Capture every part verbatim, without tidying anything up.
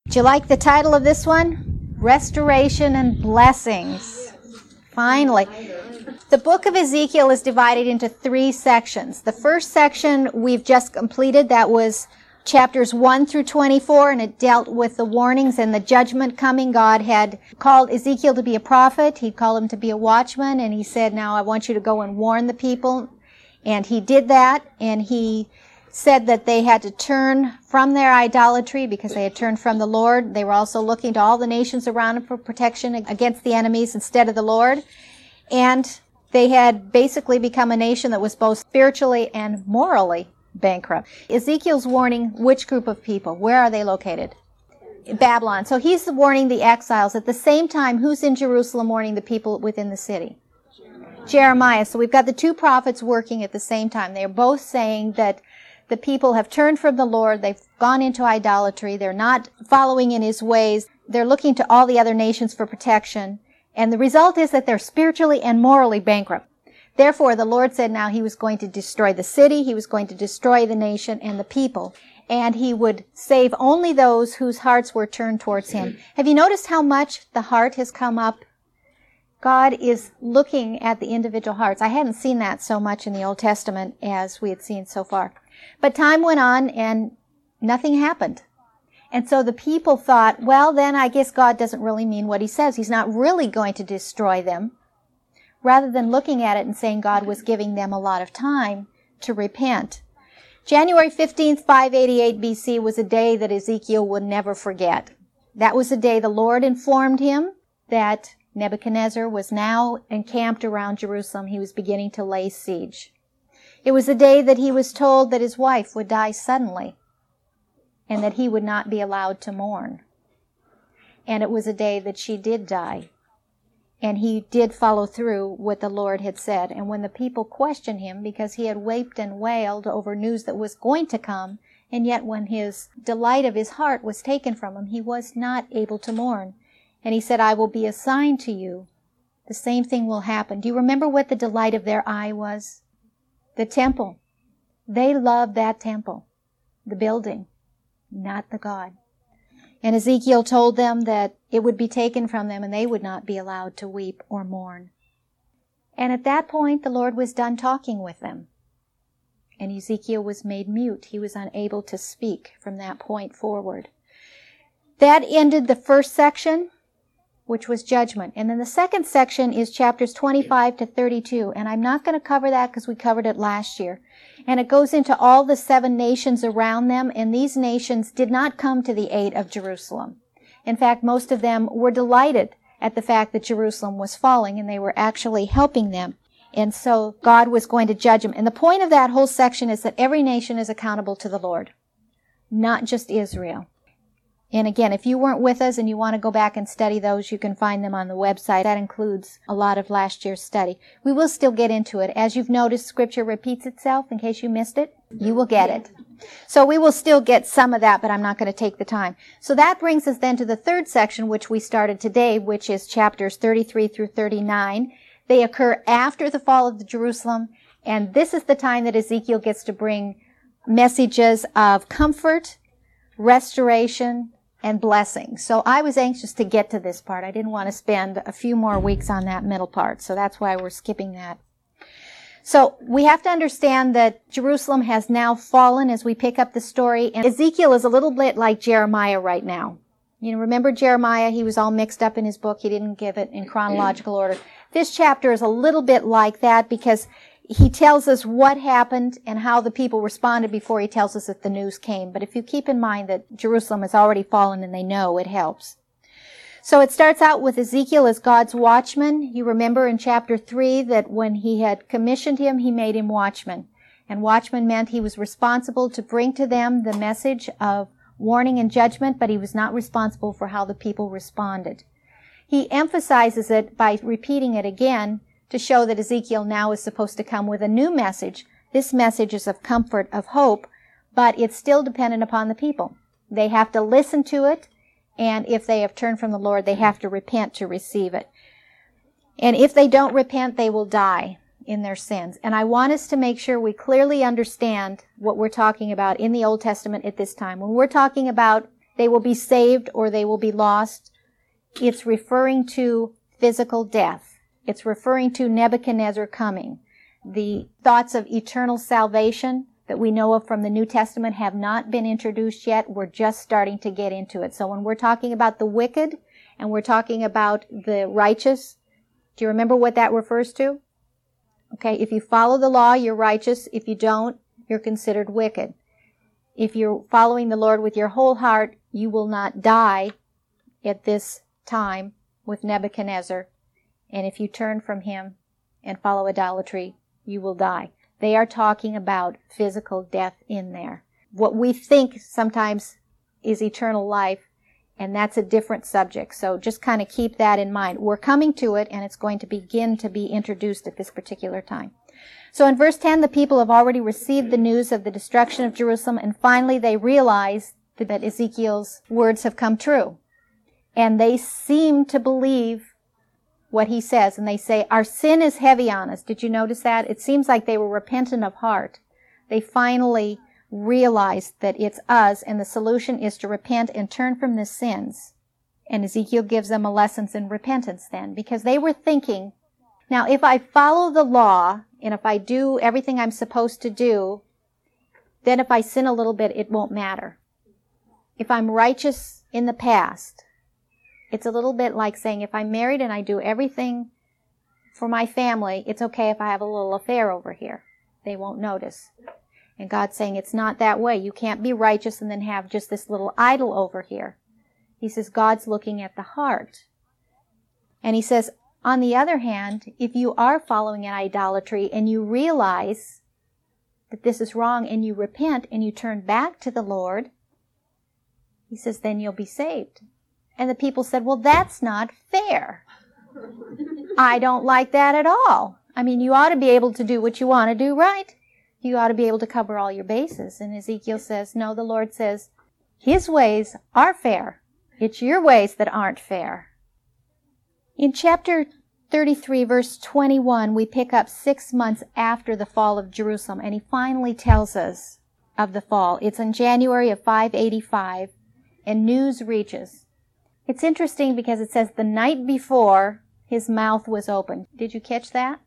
Do you like the title of this one? Restoration and Blessings. Finally. The book of Ezekiel is divided into three sections. The first section we've just completed. That was chapters one through twenty-four, and it dealt with the warnings and the judgment coming. God had called Ezekiel to be a prophet. He called him to be a watchman, and he said, now I want you to go and warn the people. And he did that, and he said that they had to turn from their idolatry because they had turned from the Lord. They were also looking to all the nations around them for protection against the enemies instead of the Lord. And they had basically become a nation that was both spiritually and morally bankrupt. Ezekiel's warning which group of people? Where are they located? Babylon. So he's warning the exiles. At the same time, who's in Jerusalem warning the people within the city? Jeremiah. So we've got the two prophets working at the same time. They're both saying that the people have turned from the Lord. They've gone into idolatry. They're not following in his ways. They're looking to all the other nations for protection. And the result is that they're spiritually and morally bankrupt. Therefore, the Lord said now he was going to destroy the city. He was going to destroy the nation and the people. And he would save only those whose hearts were turned towards him. Have you noticed how much the heart has come up? God is looking at the individual hearts. I hadn't seen that so much in the Old Testament as we had seen so far. But time went on and nothing happened. And so the people thought, well, then I guess God doesn't really mean what he says. He's not really going to destroy them. Rather than looking at it and saying God was giving them a lot of time to repent. January fifteenth, five eighty-eight B C was a day that Ezekiel would never forget. That was the day the Lord informed him that Nebuchadnezzar was now encamped around Jerusalem. He was beginning to lay siege. It was the day that he was told that his wife would die suddenly and that he would not be allowed to mourn. And it was a day that she did die. And he did follow through what the Lord had said. And when the people questioned him, because he had wept and wailed over news that was going to come, and yet when his delight of his heart was taken from him, he was not able to mourn. And he said, I will be a sign to you. The same thing will happen. Do you remember what the delight of their eye was? The temple. They loved that temple, the building, not the God. And Ezekiel told them that it would be taken from them and they would not be allowed to weep or mourn. And at that point, the Lord was done talking with them. And Ezekiel was made mute. He was unable to speak from that point forward. That ended the first section, which was judgment. And then the second section is chapters twenty-five to thirty-two. And I'm not going to cover that because we covered it last year. And it goes into all the seven nations around them. And these nations did not come to the aid of Jerusalem. In fact, most of them were delighted at the fact that Jerusalem was falling, and they were actually helping them. And so God was going to judge them. And the point of that whole section is that every nation is accountable to the Lord, not just Israel. And again, if you weren't with us and you want to go back and study those, you can find them on the website. That includes a lot of last year's study. We will still get into it. As you've noticed, Scripture repeats itself. In case you missed it, you will get it. So we will still get some of that, but I'm not going to take the time. So that brings us then to the third section, which we started today, which is chapters thirty-three through thirty-nine. They occur after the fall of Jerusalem, and this is the time that Ezekiel gets to bring messages of comfort, restoration, and blessing. So I was anxious to get to this part. I didn't want to spend a few more weeks on that middle part, so that's why we're skipping that. So we have to understand that Jerusalem has now fallen as we pick up the story, and Ezekiel is a little bit like Jeremiah right now. You know, remember Jeremiah? He was all mixed up in his book. He didn't give it in chronological order. This chapter is a little bit like that because he tells us what happened and how the people responded before he tells us that the news came. But if you keep in mind that Jerusalem has already fallen and they know, it helps. So it starts out with Ezekiel as God's watchman. You remember in chapter three that when he had commissioned him, he made him watchman. And watchman meant he was responsible to bring to them the message of warning and judgment, but he was not responsible for how the people responded. He emphasizes it by repeating it again to show that Ezekiel now is supposed to come with a new message. This message is of comfort, of hope, but it's still dependent upon the people. They have to listen to it, and if they have turned from the Lord, they have to repent to receive it. And if they don't repent, they will die in their sins. And I want us to make sure we clearly understand what we're talking about in the Old Testament at this time. When we're talking about they will be saved or they will be lost. It's referring to physical death. It's referring to Nebuchadnezzar coming. The thoughts of eternal salvation that we know of from the New Testament have not been introduced yet. We're just starting to get into it. So when we're talking about the wicked and we're talking about the righteous, do you remember what that refers to? Okay, if you follow the law, you're righteous. If you don't, you're considered wicked. If you're following the Lord with your whole heart, you will not die at this time with Nebuchadnezzar. And if you turn from him and follow idolatry, you will die. They are talking about physical death in there. What we think sometimes is eternal life, and that's a different subject. So just kind of keep that in mind. We're coming to it, and it's going to begin to be introduced at this particular time. So in verse ten, the people have already received the news of the destruction of Jerusalem, and finally they realize that Ezekiel's words have come true. And they seem to believe what he says, and they say, our sin is heavy on us. Did you notice that? It seems like they were repentant of heart. They finally realized that it's us, and the solution is to repent and turn from the sins. And Ezekiel gives them a lesson in repentance then, because they were thinking, now if I follow the law, and if I do everything I'm supposed to do, then if I sin a little bit, it won't matter. If I'm righteous in the past, it's a little bit like saying, if I'm married and I do everything for my family, it's okay if I have a little affair over here. They won't notice. And God's saying it's not that way. You can't be righteous and then have just this little idol over here. He says God's looking at the heart. And he says, on the other hand, if you are following an idolatry and you realize that this is wrong and you repent and you turn back to the Lord, he says, then you'll be saved. And the people said, well, that's not fair. I don't like that at all. I mean, you ought to be able to do what you want to do, right? You ought to be able to cover all your bases. And Ezekiel says, no, the Lord says, his ways are fair. It's your ways that aren't fair. In chapter thirty-three, verse twenty-one, we pick up six months after the fall of Jerusalem, and he finally tells us of the fall. It's in January of five eighty-five, and news reaches. It's interesting because it says the night before his mouth was open. Did you catch that?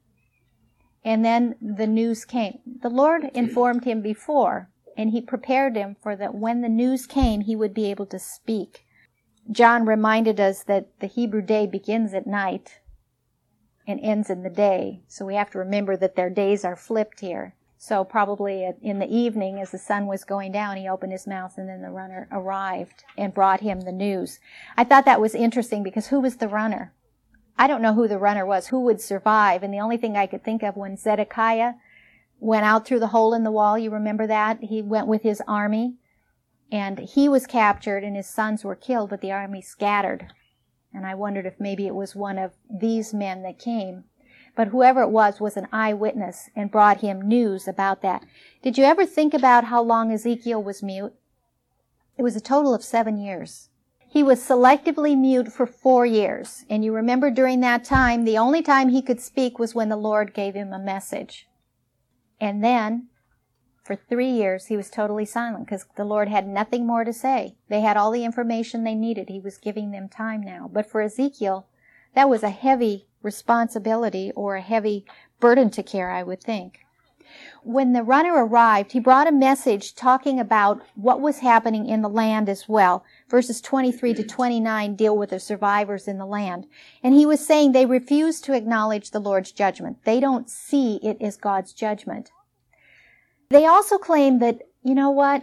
And then the news came. The Lord informed him before, and he prepared him for that when the news came, he would be able to speak. John reminded us that the Hebrew day begins at night and ends in the day. So we have to remember that their days are flipped here. So probably in the evening, as the sun was going down, he opened his mouth, and then the runner arrived and brought him the news. I thought that was interesting because who was the runner? I don't know who the runner was, who would survive. And the only thing I could think of when Zedekiah went out through the hole in the wall, you remember that? He went with his army, and he was captured, and his sons were killed, but the army scattered. And I wondered if maybe it was one of these men that came. But whoever it was was an eyewitness and brought him news about that. Did you ever think about how long Ezekiel was mute? It was a total of seven years. He was selectively mute for four years. And you remember during that time, the only time he could speak was when the Lord gave him a message. And then, for three years, he was totally silent because the Lord had nothing more to say. They had all the information they needed. He was giving them time now. But for Ezekiel, that was a heavy responsibility or a heavy burden to carry, I would think. When the runner arrived, he brought a message talking about what was happening in the land as well. Verses twenty-three to twenty-nine deal with the survivors in the land. And he was saying they refuse to acknowledge the Lord's judgment. They don't see it as God's judgment. They also claim that, you know what?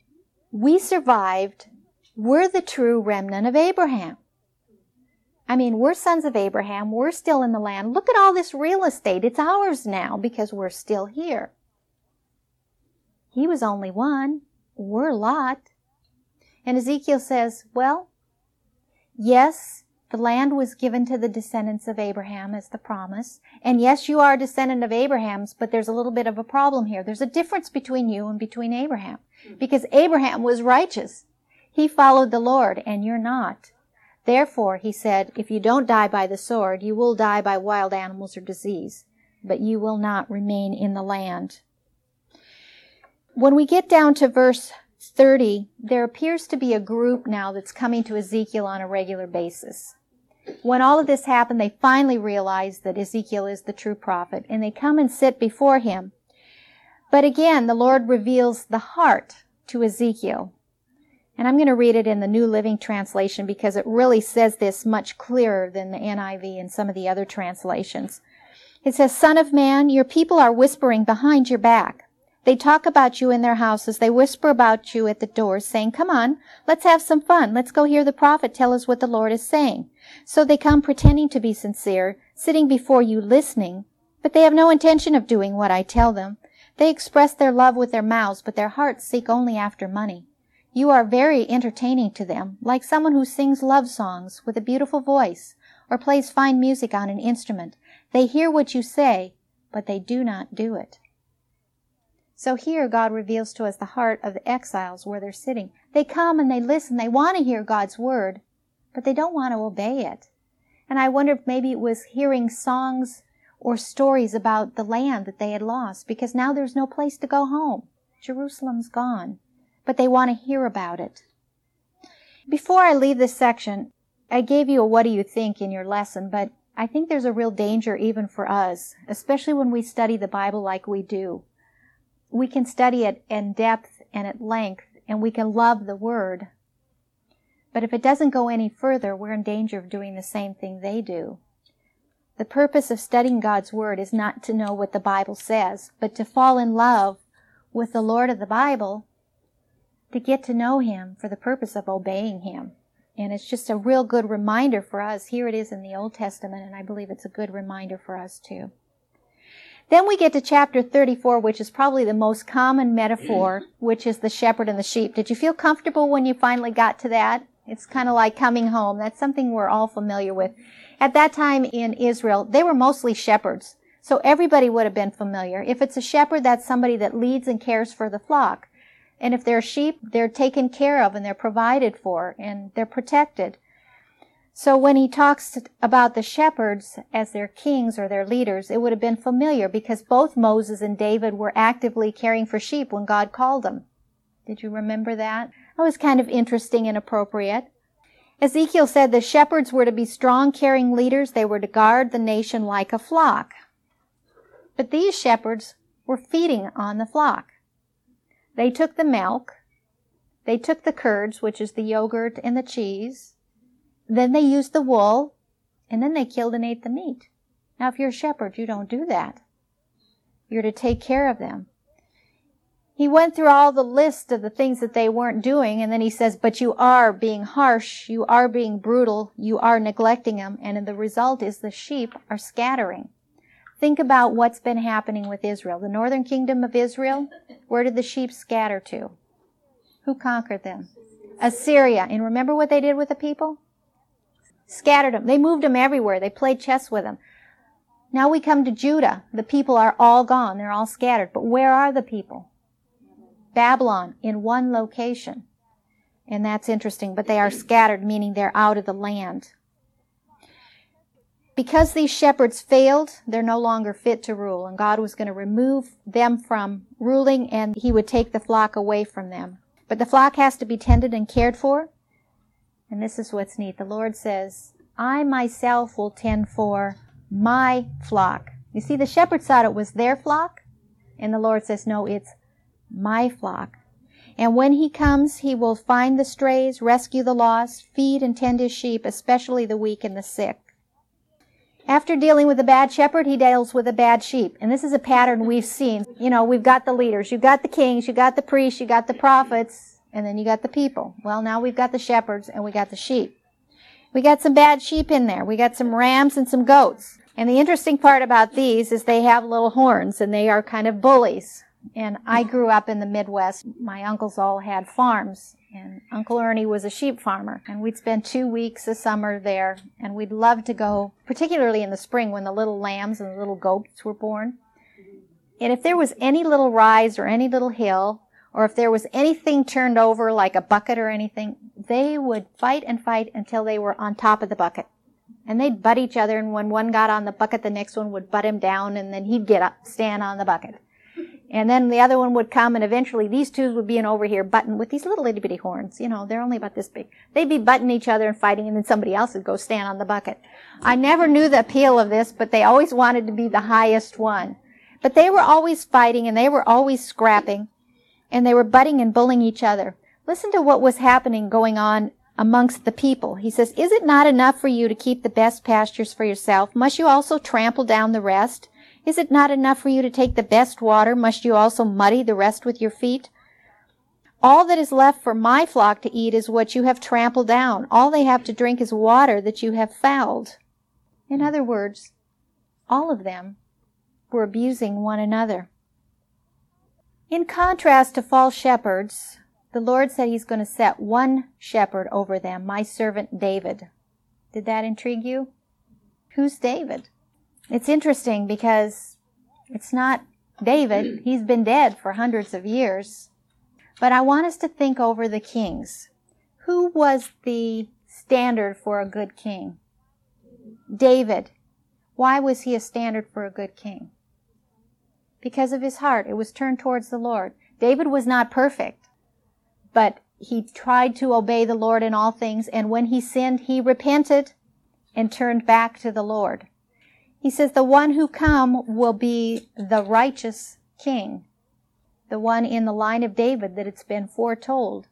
We survived. We're the true remnant of Abraham. I mean, we're sons of Abraham. We're still in the land. Look at all this real estate. It's ours now because we're still here. He was only one. We're Lot. And Ezekiel says, well, yes, the land was given to the descendants of Abraham as the promise. And yes, you are a descendant of Abraham's, but there's a little bit of a problem here. There's a difference between you and between Abraham. Because Abraham was righteous. He followed the Lord, and you're not. Therefore, he said, if you don't die by the sword, you will die by wild animals or disease, but you will not remain in the land. When we get down to verse thirty, there appears to be a group now that's coming to Ezekiel on a regular basis. When all of this happened, they finally realized that Ezekiel is the true prophet, and they come and sit before him. But again, the Lord reveals the heart to Ezekiel. And I'm going to read it in the New Living Translation because it really says this much clearer than the N I V and some of the other translations. It says, "Son of man, your people are whispering behind your back. They talk about you in their houses. They whisper about you at the doors, saying, 'Come on, let's have some fun. Let's go hear the prophet tell us what the Lord is saying.' So they come pretending to be sincere, sitting before you listening, but they have no intention of doing what I tell them. They express their love with their mouths, but their hearts seek only after money. You are very entertaining to them, like someone who sings love songs with a beautiful voice or plays fine music on an instrument. They hear what you say, but they do not do it." So here God reveals to us the heart of the exiles where they're sitting. They come and they listen. They want to hear God's word, but they don't want to obey it. And I wonder if maybe it was hearing songs or stories about the land that they had lost, because now there's no place to go home. Jerusalem's gone, but they want to hear about it. Before I leave this section, I gave you a what do you think in your lesson, but I think there's a real danger even for us, especially when we study the Bible like we do. We can study it in depth and at length, and we can love the Word. But if it doesn't go any further, we're in danger of doing the same thing they do. The purpose of studying God's Word is not to know what the Bible says, but to fall in love with the Lord of the Bible, to get to know Him for the purpose of obeying Him. And it's just a real good reminder for us. Here it is in the Old Testament, and I believe it's a good reminder for us too. Then we get to chapter thirty-four, which is probably the most common metaphor, which is the shepherd and the sheep. Did you feel comfortable when you finally got to that? It's kind of like coming home. That's something we're all familiar with. At that time in Israel, they were mostly shepherds, so everybody would have been familiar. If it's a shepherd, that's somebody that leads and cares for the flock. And if they're sheep, they're taken care of and they're provided for and they're protected. So when he talks about the shepherds as their kings or their leaders, it would have been familiar because both Moses and David were actively caring for sheep when God called them. Did you remember that? That was kind of interesting and appropriate. Ezekiel said the shepherds were to be strong, caring leaders. They were to guard the nation like a flock. But these shepherds were feeding on the flock. They took the milk, they took the curds, which is the yogurt and the cheese, then they used the wool, and then they killed and ate the meat. Now, if you're a shepherd, you don't do that. You're to take care of them. He went through all the list of the things that they weren't doing, and then he says, but you are being harsh, you are being brutal, you are neglecting them, and the result is the sheep are scattering. Think about what's been happening with Israel. The northern kingdom of Israel, where did the sheep scatter to? Who conquered them? Assyria. And remember what they did with the people? Scattered them. They moved them everywhere. They played chess with them. Now we come to Judah. The people are all gone. They're all scattered. But where are the people? Babylon, in one location. And that's interesting. But they are scattered, meaning they're out of the land. Because these shepherds failed, they're no longer fit to rule, and God was going to remove them from ruling, and He would take the flock away from them. But the flock has to be tended and cared for, and this is what's neat. The Lord says, I myself will tend for my flock. You see, the shepherds thought it was their flock, and the Lord says, no, it's my flock. And when He comes, He will find the strays, rescue the lost, feed and tend His sheep, especially the weak and the sick. After dealing with a bad shepherd, He deals with a bad sheep. And this is a pattern we've seen. You know, we've got the leaders, you've got the kings, you've got the priests, you've got the prophets, and then you got the people. Well, now we've got the shepherds and we got the sheep. We got some bad sheep in there. We got some rams and some goats. And the interesting part about these is they have little horns and they are kind of bullies. And I grew up in the Midwest. My uncles all had farms. And Uncle Ernie was a sheep farmer, and we'd spend two weeks a summer there, and we'd love to go, particularly in the spring when the little lambs and the little goats were born. And if there was any little rise or any little hill, or if there was anything turned over like a bucket or anything, they would fight and fight until they were on top of the bucket. And they'd butt each other, and when one got on the bucket, the next one would butt him down, and then he'd get up, stand on the bucket. And then the other one would come, and eventually these two would be in over here button with these little itty bitty horns. You know, they're only about this big. They'd be butting each other and fighting, and then somebody else would go stand on the bucket. I never knew the appeal of this, but they always wanted to be the highest one. But they were always fighting, and they were always scrapping, and they were butting and bullying each other. Listen to what was happening going on amongst the people. He says, "Is it not enough for you to keep the best pastures for yourself? Must you also trample down the rest? Is it not enough for you to take the best water? Must you also muddy the rest with your feet? All that is left for my flock to eat is what you have trampled down. All they have to drink is water that you have fouled." In other words, all of them were abusing one another. In contrast to false shepherds, the Lord said he's going to set one shepherd over them, my servant David. Did that intrigue you? Who's David? It's interesting because it's not David. He's been dead for hundreds of years. But I want us to think over the kings. Who was the standard for a good king? David. Why was he a standard for a good king? Because of his heart. It was turned towards the Lord. David was not perfect, but he tried to obey the Lord in all things, and when he sinned, he repented and turned back to the Lord. He says, the one who come will be the righteous king, the one in the line of David that it's been foretold.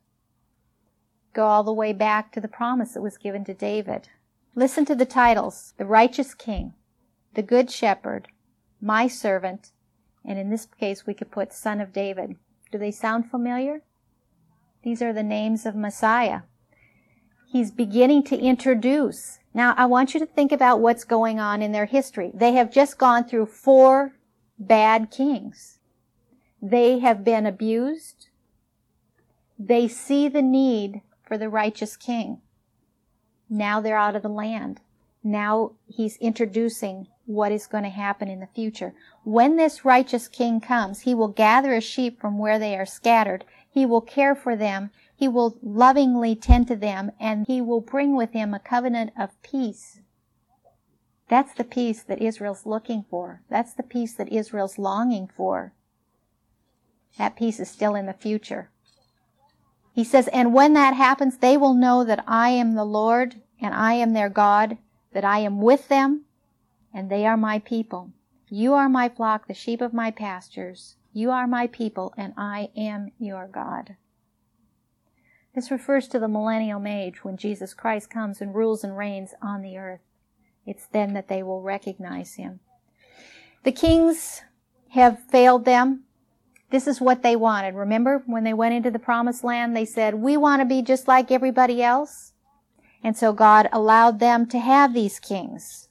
Go all the way back to the promise that was given to David. Listen to the titles: the righteous king, the good shepherd, my servant, and in this case we could put son of David. Do they sound familiar? These are the names of Messiah. He's beginning to introduce. Now, I want you to think about what's going on in their history. They have just gone through four bad kings. They have been abused. They see the need for the righteous king. Now they're out of the land. Now he's introducing what is going to happen in the future. When this righteous king comes, he will gather his sheep from where they are scattered. He will care for them. He will lovingly tend to them, and he will bring with him a covenant of peace. That's the peace that Israel's looking for. That's the peace that Israel's longing for. That peace is still in the future. He says, and when that happens, they will know that I am the Lord, and I am their God, that I am with them, and they are my people. You are my flock, the sheep of my pastures. You are my people, and I am your God. This refers to the millennial age, when Jesus Christ comes and rules and reigns on the earth. It's then that they will recognize him. The kings have failed them. This is what they wanted. Remember, when they went into the promised land, they said, we want to be just like everybody else. And so God allowed them to have these kings.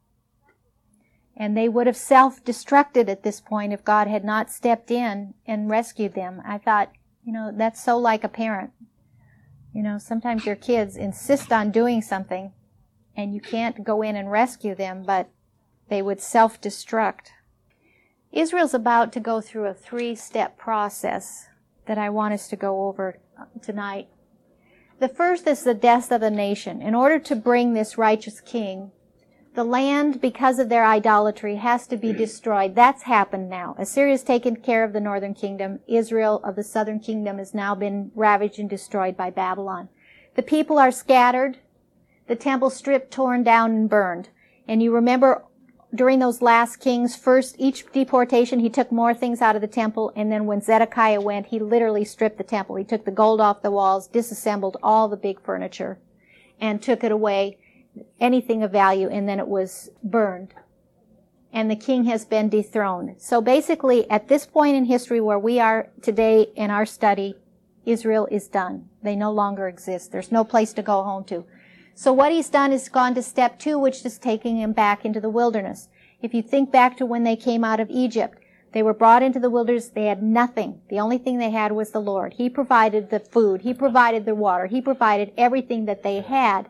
And they would have self-destructed at this point if God had not stepped in and rescued them. I thought, you know, that's so like a parent. You know, sometimes your kids insist on doing something and you can't go in and rescue them, but they would self-destruct. Israel's about to go through a three-step process that I want us to go over tonight. The first is the death of the nation. In order to bring this righteous king, the land, because of their idolatry, has to be destroyed. That's happened now. Assyria's taken care of the northern kingdom. Israel of the southern kingdom has now been ravaged and destroyed by Babylon. The people are scattered. The temple stripped, torn down, and burned. And you remember during those last kings, first, each deportation, he took more things out of the temple. And then when Zedekiah went, he literally stripped the temple. He took the gold off the walls, disassembled all the big furniture, and took it away, anything of value, and then it was burned. And the king has been dethroned. So basically, at this point in history where we are today in our study, Israel is done. They no longer exist. There's no place to go home to. So what he's done is gone to step two, which is taking him back into the wilderness. If you think back to when they came out of Egypt, they were brought into the wilderness. They had nothing. The only thing they had was the Lord. He provided the food. He provided the water. He provided everything that they had.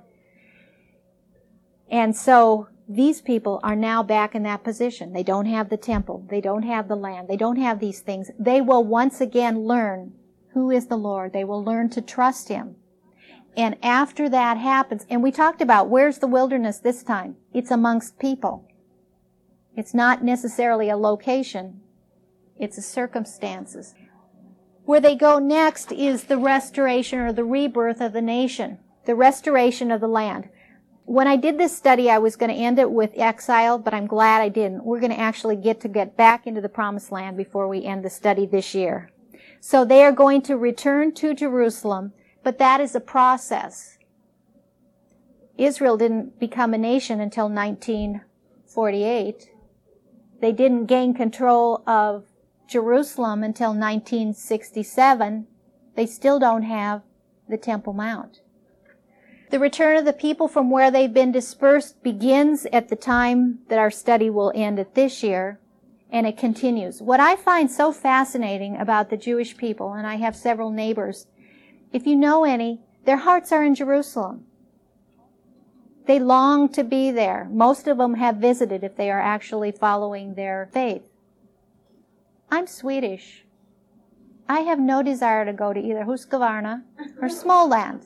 And so these people are now back in that position. They don't have the temple. They don't have the land. They don't have these things. They will once again learn who is the Lord. They will learn to trust him. And after that happens, and we talked about where's the wilderness this time? It's amongst people. It's not necessarily a location. It's the circumstances. Where they go next is the restoration or the rebirth of the nation, the restoration of the land. When I did this study, I was going to end it with exile, but I'm glad I didn't. We're going to actually get to get back into the promised land before we end the study this year. So they are going to return to Jerusalem, but that is a process. Israel didn't become a nation until nineteen forty-eight. They didn't gain control of Jerusalem until nineteen sixty-seven. They still don't have the Temple Mount. The return of the people from where they've been dispersed begins at the time that our study will end at this year, and it continues. What I find so fascinating about the Jewish people, and I have several neighbors, if you know any, their hearts are in Jerusalem. They long to be there. Most of them have visited if they are actually following their faith. I'm Swedish. I have no desire to go to either Husqvarna or Småland.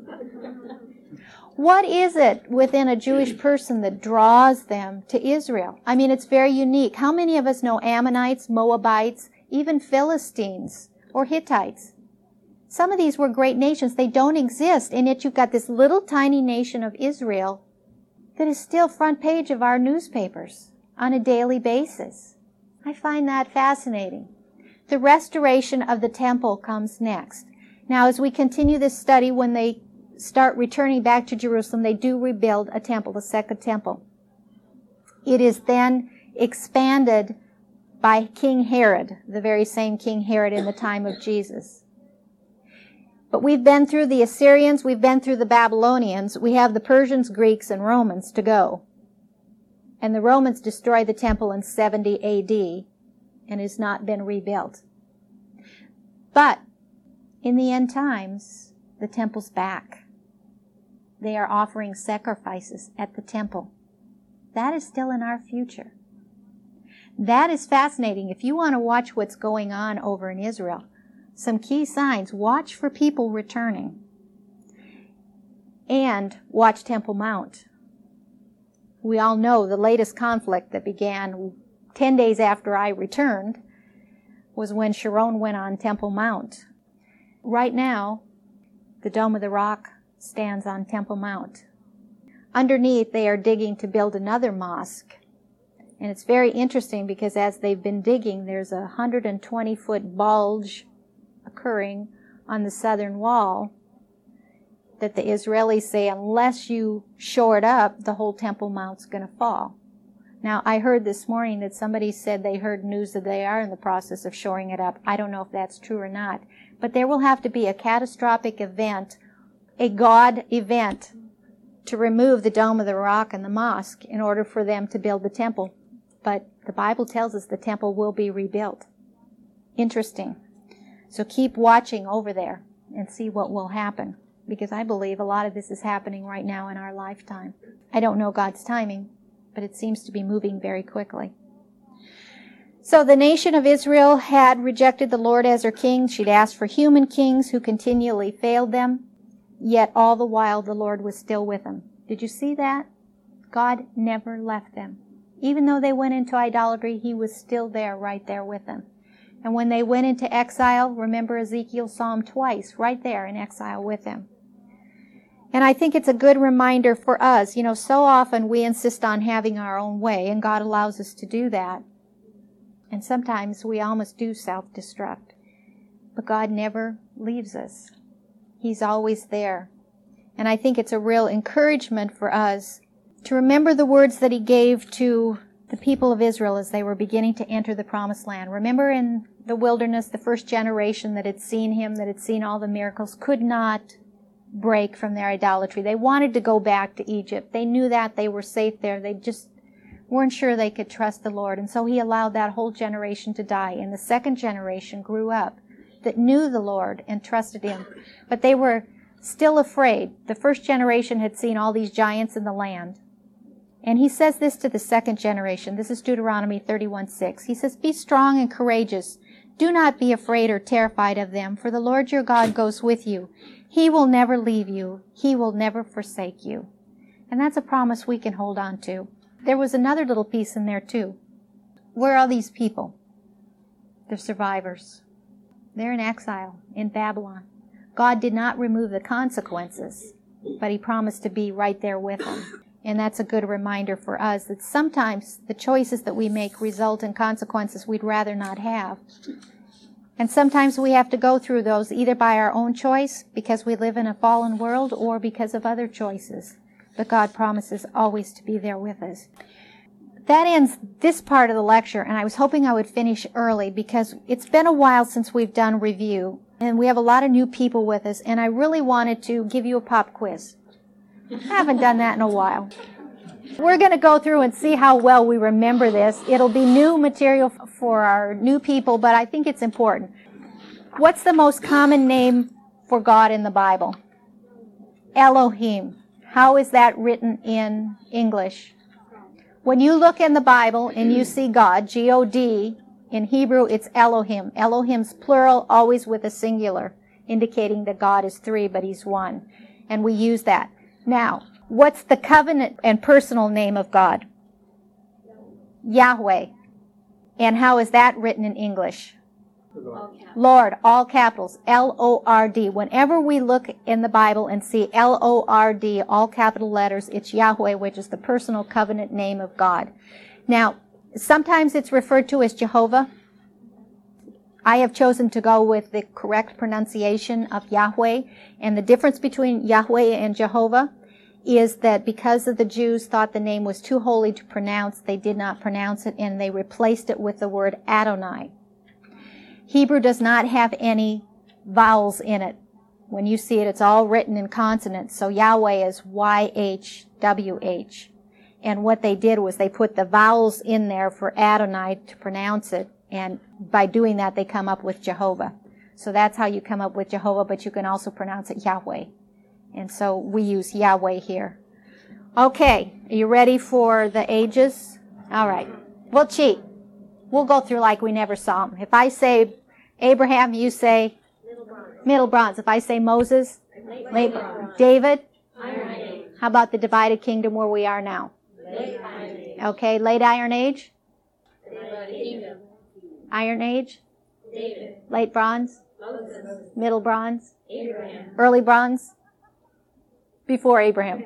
What is it within a Jewish person that draws them to Israel? I mean, it's very unique. How many of us know Ammonites, Moabites, even Philistines or Hittites? Some of these were great nations. They don't exist, and yet you've got this little tiny nation of Israel that is still front page of our newspapers on a daily basis. I find that fascinating. The restoration of the temple comes next. Now, as we continue this study, when they start returning back to Jerusalem, they do rebuild a temple, the second temple. It is then expanded by King Herod, the very same King Herod in the time of Jesus. But we've been through the Assyrians, we've been through the Babylonians, we have the Persians, Greeks, and Romans to go. And the Romans destroyed the temple in seventy A D and has not been rebuilt. But in the end times, the temple's back. They are offering sacrifices at the temple. That is still in our future. That is fascinating. If you want to watch what's going on over in Israel, some key signs, watch for people returning. And watch Temple Mount. We all know the latest conflict that began ten days after I returned was when Sharon went on Temple Mount. Right now, the Dome of the Rock stands on Temple Mount. Underneath, they are digging to build another mosque. And it's very interesting because as they've been digging, there's a one hundred twenty foot bulge occurring on the southern wall that the Israelis say unless you shore it up, the whole Temple Mount's going to fall. Now, I heard this morning that somebody said they heard news that they are in the process of shoring it up. I don't know if that's true or not. But there will have to be a catastrophic event, a God event, to remove the Dome of the Rock and the mosque in order for them to build the temple. But the Bible tells us the temple will be rebuilt. Interesting. So keep watching over there and see what will happen, because I believe a lot of this is happening right now in our lifetime. I don't know God's timing, but it seems to be moving very quickly. So the nation of Israel had rejected the Lord as their king. She'd asked for human kings who continually failed them, yet all the while the Lord was still with them. Did you see that? God never left them. Even though they went into idolatry, He was still there, right there with them. And when they went into exile, remember Ezekiel saw Him twice, right there in exile with Him. And I think it's a good reminder for us. You know, so often we insist on having our own way, and God allows us to do that. And sometimes we almost do self-destruct. But God never leaves us. He's always there. And I think it's a real encouragement for us to remember the words that He gave to the people of Israel as they were beginning to enter the Promised Land. Remember in the wilderness, the first generation that had seen Him, that had seen all the miracles, could not break from their idolatry. They wanted to go back to Egypt. They knew that they were safe there. They just weren't sure they could trust the Lord. And so He allowed that whole generation to die. And the second generation grew up that knew the Lord and trusted Him. But they were still afraid. The first generation had seen all these giants in the land. And He says this to the second generation. This is Deuteronomy thirty-one six. He says, "Be strong and courageous. Do not be afraid or terrified of them, for the Lord your God goes with you. He will never leave you. He will never forsake you." And that's a promise we can hold on to. There was another little piece in there too. Where are these people? They're survivors. They're in exile in Babylon. God did not remove the consequences, but he promised to be right there with them. And that's a good reminder for us that sometimes the choices that we make result in consequences we'd rather not have. And sometimes we have to go through those either by our own choice, because we live in a fallen world, or because of other choices. But God promises always to be there with us. That ends this part of the lecture, and I was hoping I would finish early because it's been a while since we've done review, and we have a lot of new people with us, and I really wanted to give you a pop quiz. I haven't done that in a while. We're going to go through and see how well we remember this. It'll be new material for our new people, but I think it's important. What's the most common name for God in the Bible? Elohim. How is that written in English? When you look in the Bible and you see God, G O D, in Hebrew it's Elohim. Elohim's plural, always with a singular, indicating that God is three, but he's one. And we use that. Now, what's the covenant and personal name of God? Yahweh. And how is that written in English? Lord, all capitals, L O R D. Whenever we look in the Bible and see L O R D, all capital letters, it's Yahweh, which is the personal covenant name of God. Now, sometimes it's referred to as Jehovah. I have chosen to go with the correct pronunciation of Yahweh. And the difference between Yahweh and Jehovah is that because of the Jews thought the name was too holy to pronounce, they did not pronounce it, and they replaced it with the word Adonai. Hebrew does not have any vowels in it. When you see it, it's all written in consonants. So Yahweh is Y H W H. And what they did was they put the vowels in there for Adonai to pronounce it. And by doing that, they come up with Jehovah. So that's how you come up with Jehovah, but you can also pronounce it Yahweh. And so we use Yahweh here. Okay, are you ready for the ages? All right. We'll cheat. We'll go through like we never saw him. If I say Abraham, you say Middle Bronze. Middle Bronze. If I say Moses, Late, late Bronze. David, Iron Age. How about the divided kingdom where we are now? Late Iron Age. Okay, late Iron Age. Divided kingdom. Iron Age. David. Late Bronze. Moses. Middle Bronze. Abraham. Early Bronze. Before Abraham.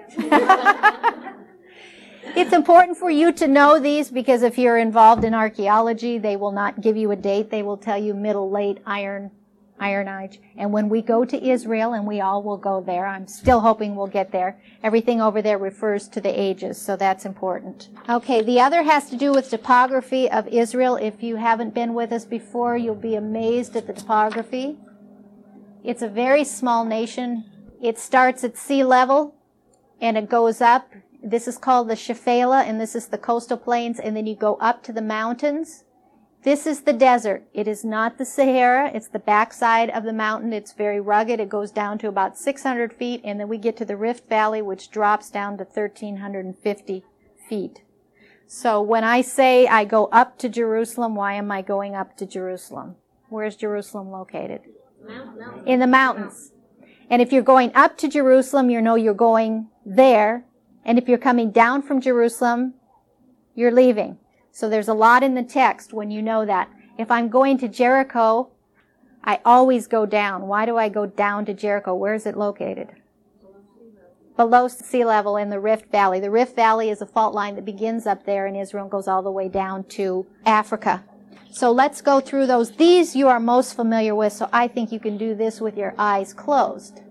It's important for you to know these because if you're involved in archaeology, they will not give you a date. They will tell you middle, late, iron, iron age. And when we go to Israel, and we all will go there, I'm still hoping we'll get there, everything over there refers to the ages, so that's important. Okay, the other has to do with topography of Israel. If you haven't been with us before, you'll be amazed at the topography. It's a very small nation. It starts at sea level, and it goes up. This is called the Shephelah, and this is the coastal plains, and then you go up to the mountains. This is the desert. It is not the Sahara. It's the backside of the mountain. It's very rugged. It goes down to about six hundred feet, and then we get to the Rift Valley, which drops down to one thousand three hundred fifty feet. So when I say I go up to Jerusalem, why am I going up to Jerusalem? Where's Jerusalem located? Mountain. In the mountains. And if you're going up to Jerusalem, you know you're going there. And if you're coming down from Jerusalem, you're leaving. So there's a lot in the text when you know that. If I'm going to Jericho, I always go down. Why do I go down to Jericho? Where is it located? Below sea level in the Rift Valley. The Rift Valley is a fault line that begins up there in Israel and goes all the way down to Africa. So let's go through those. These you are most familiar with, so I think you can do this with your eyes closed.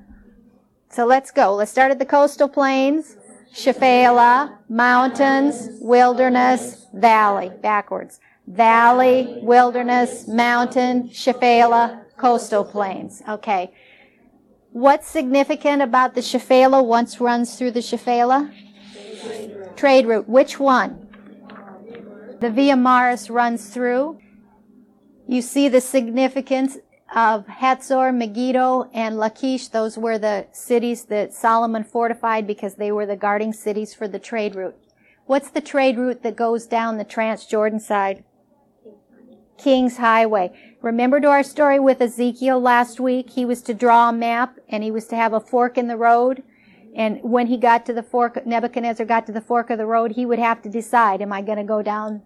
So let's go. Let's start at the coastal plains. Shephelah, mountains, wilderness, valley. Backwards. Valley, wilderness, mountain, Shephelah, coastal plains. Okay. What's significant about the Shephelah once runs through the Shephelah? Trade route. Trade route. Which one? The Via Maris runs through. You see the significance of Hatzor, Megiddo, and Lachish. Those were the cities that Solomon fortified because they were the guarding cities for the trade route. What's the trade route that goes down the Transjordan side? King's Highway. Remember to our story with Ezekiel last week? He was to draw a map, and he was to have a fork in the road. And when he got to the fork, Nebuchadnezzar got to the fork of the road, he would have to decide, am I going to go down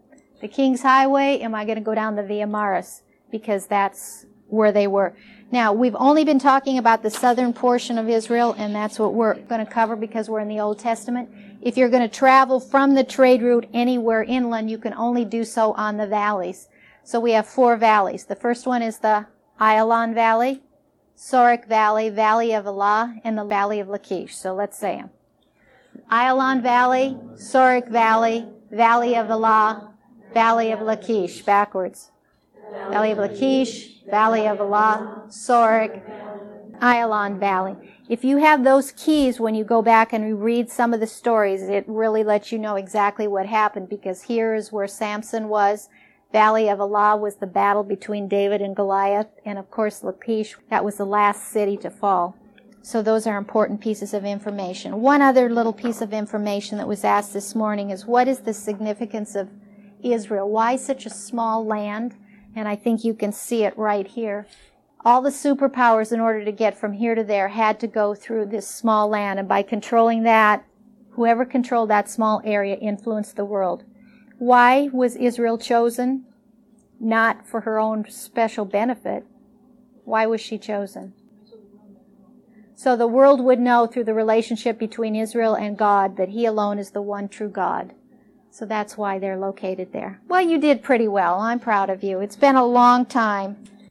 the King's Highway? Am I going to go down the Via Maris? Because that's where they were. Now, we've only been talking about the southern portion of Israel, and that's what we're going to cover because we're in the Old Testament. If you're going to travel from the trade route anywhere inland, you can only do so on the valleys. So we have four valleys. The first one is the Ayalon Valley, Sorek Valley, Valley of Elah, and the Valley of Lachish. So let's say them. Ayalon Valley, Sorek Valley, Valley of Elah, Valley of Lachish. Backwards. Valley of Lachish, Valley of Elah, Sorek, Ayalon Valley. If you have those keys when you go back and you read some of the stories, it really lets you know exactly what happened, because here is where Samson was. Valley of Elah was the battle between David and Goliath, and of course Lachish, that was the last city to fall. So those are important pieces of information. One other little piece of information that was asked this morning is, what is the significance of Israel? Why such a small land? And I think you can see it right here. All the superpowers, in order to get from here to there, had to go through this small land. And by controlling that, whoever controlled that small area influenced the world. Why was Israel chosen? Not for her own special benefit. Why was she chosen? So the world would know through the relationship between Israel and God that He alone is the one true God. So that's why they're located there. Well, you did pretty well. I'm proud of you. It's been a long time.